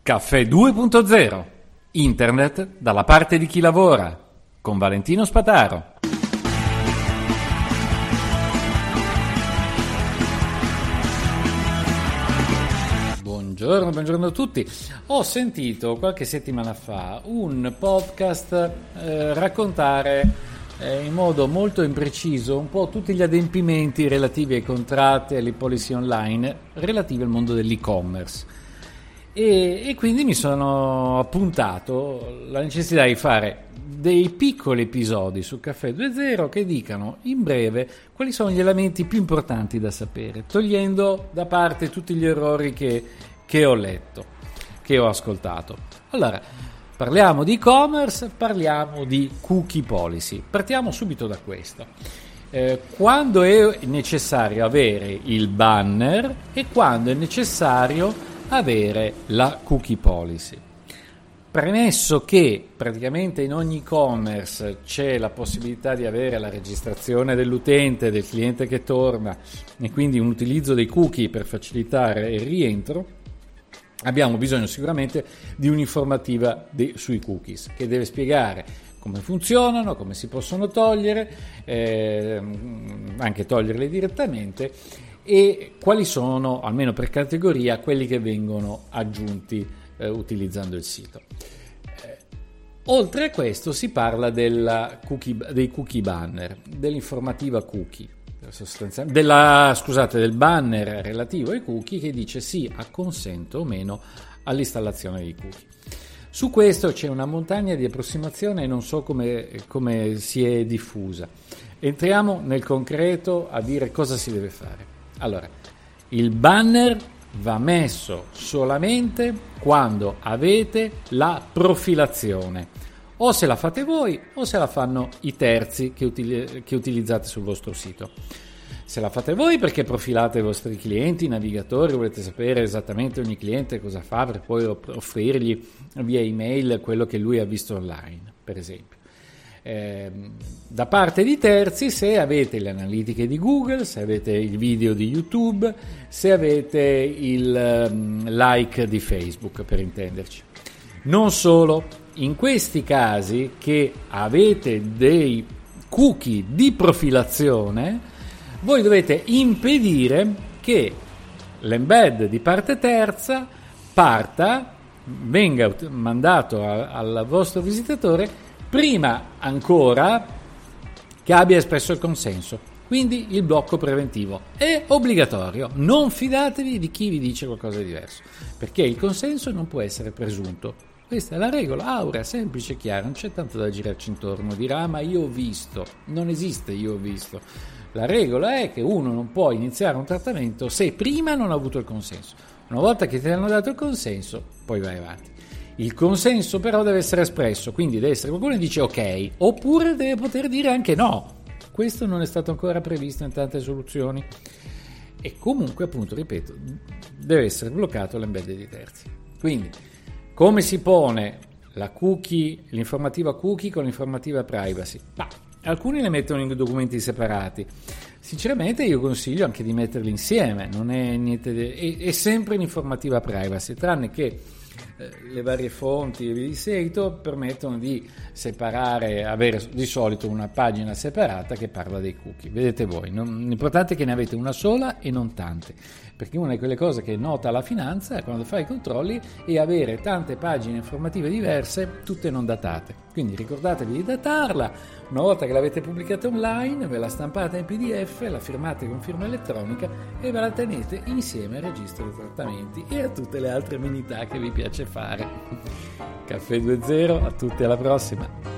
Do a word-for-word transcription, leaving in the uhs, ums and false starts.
Caffè due punto zero. Internet dalla parte di chi lavora. Con Valentino Spataro. Buongiorno, buongiorno a tutti. Ho sentito qualche settimana fa un podcast eh, raccontare eh, in modo molto impreciso un po' tutti gli adempimenti relativi ai contratti e alle policy online relativi al mondo dell'e-commerce. E, e quindi mi sono appuntato la necessità di fare dei piccoli episodi su Caffè due punto zero che dicano in breve quali sono gli elementi più importanti da sapere, togliendo da parte tutti gli errori che, che ho letto, che ho ascoltato. Allora, parliamo di e-commerce, parliamo di cookie policy. Partiamo subito da questo. Eh, quando è necessario avere il banner e quando è necessario avere la cookie policy. Premesso che praticamente in ogni e-commerce c'è la possibilità di avere la registrazione dell'utente, del cliente che torna e quindi un utilizzo dei cookie per facilitare il rientro, abbiamo bisogno sicuramente di un'informativa de- sui cookies che deve spiegare come funzionano, come si possono togliere, eh, anche toglierle direttamente, e quali sono, almeno per categoria, quelli che vengono aggiunti eh, utilizzando il sito. Eh, oltre a questo si parla della cookie, dei cookie banner, dell'informativa cookie, sostanzialmente, della, scusate, del banner relativo ai cookie che dice sì, acconsento o meno all'installazione dei cookie. Su questo c'è una montagna di approssimazione e non so come, come si è diffusa. Entriamo nel concreto a dire cosa si deve fare. Allora, il banner va messo solamente quando avete la profilazione, o se la fate voi o se la fanno i terzi che, util- che utilizzate sul vostro sito. Se la fate voi perché profilate i vostri clienti, i navigatori, volete sapere esattamente ogni cliente cosa fa per poi offrirgli via email quello che lui ha visto online, per esempio. Eh, da parte di terzi, se avete le analitiche di Google, se avete il video di YouTube, se avete il um, like di Facebook, per intenderci. Non solo, in questi casi che avete dei cookie di profilazione, voi dovete impedire che l'embed di parte terza parta, venga mandato a, al vostro visitatore prima ancora che abbia espresso il consenso. Quindi il blocco preventivo è obbligatorio. Non fidatevi di chi vi dice qualcosa di diverso, perché il consenso non può essere presunto. Questa è la regola aurea, semplice e chiara, non c'è tanto da girarci intorno. Dirà ah, ma io ho visto. Non esiste io ho visto. La regola è che uno non può iniziare un trattamento se prima non ha avuto il consenso. Una volta che ti hanno dato il consenso, poi vai avanti. Il consenso però deve essere espresso, quindi deve essere qualcuno che dice ok, oppure deve poter dire anche no. Questo non è stato ancora previsto in tante soluzioni. E comunque, appunto, ripeto, deve essere bloccato l'embed di terzi. Quindi, come si pone la cookie, l'informativa cookie con l'informativa privacy? Bah, alcuni le mettono in documenti separati. Sinceramente io consiglio anche di metterli insieme, non è niente de- è, è sempre l'informativa privacy, tranne che le varie fonti di seguito permettono di separare, avere di solito una pagina separata che parla dei cookie. Vedete voi, non, l'importante è che ne avete una sola e non tante, perché una di quelle cose che nota la finanza è quando fai i controlli e avere tante pagine informative diverse, tutte non datate. Quindi ricordatevi di datarla, una volta che l'avete pubblicata online ve la stampate in P D F, la firmate con firma elettronica e ve la tenete insieme al registro dei trattamenti e a tutte le altre amenità che vi piace fare. Caffè due punto zero, a tutti, alla prossima.